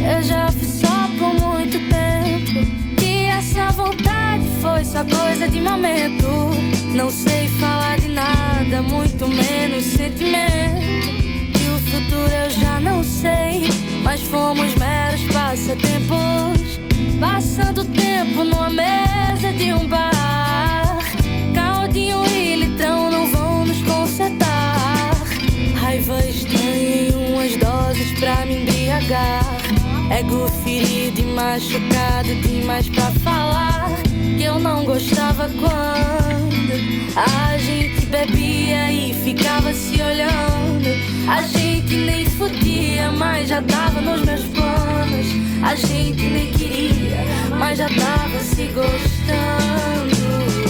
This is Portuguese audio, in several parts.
Eu já fui só por muito tempo, e essa vontade foi só coisa de momento. Não sei falar de nada, muito menos sentimento. E o futuro eu já não sei, mas fomos meros passatempos, passando tempo numa mesa de um bar. Caldinho e litrão não vão nos consertar. Raiva estranha em umas doses pra me embriagar. Ego ferido e machucado demais pra falar que eu não gostava quando a gente bebia e ficava se olhando. A gente nem fudia, mas já tava nos meus planos. A gente nem queria, mas já tava se gostando.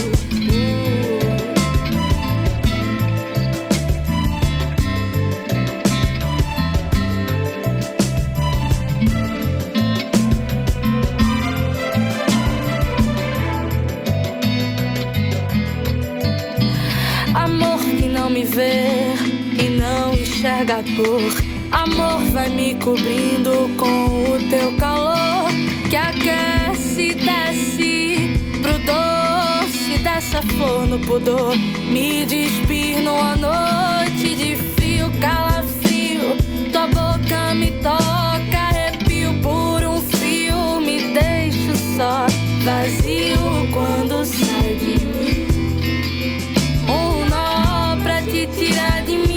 Amor que não me vê e não enxerga a cor. Amor vai me cobrindo com o teu calor, que aquece e desce pro doce dessa flor no pudor. Me despir numa noite de frio, calafrio. Tua boca me toca, arrepio por um fio. Me deixo só, vazio quando sai de mim. Um nó pra te tirar de mim.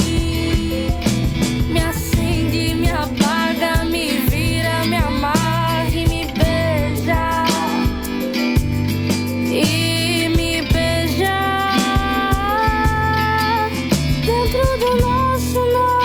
Me acende, me apaga, me vira, me amarra e me beija. E me beija dentro do nosso nó.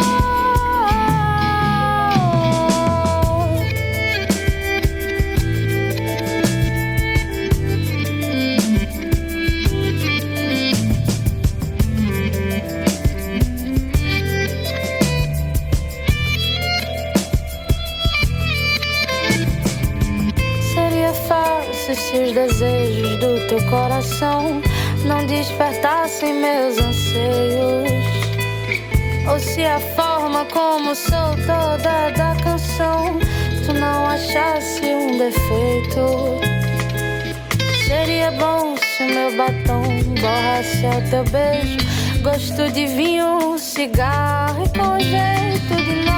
Seria fácil se os desejos do teu coração não despertassem meus anseios, ou se a forma como sou toda da canção tu não achasse um defeito. Seria bom se meu batom borrasse ao teu beijo, gosto de vinho, cigarro e com jeito de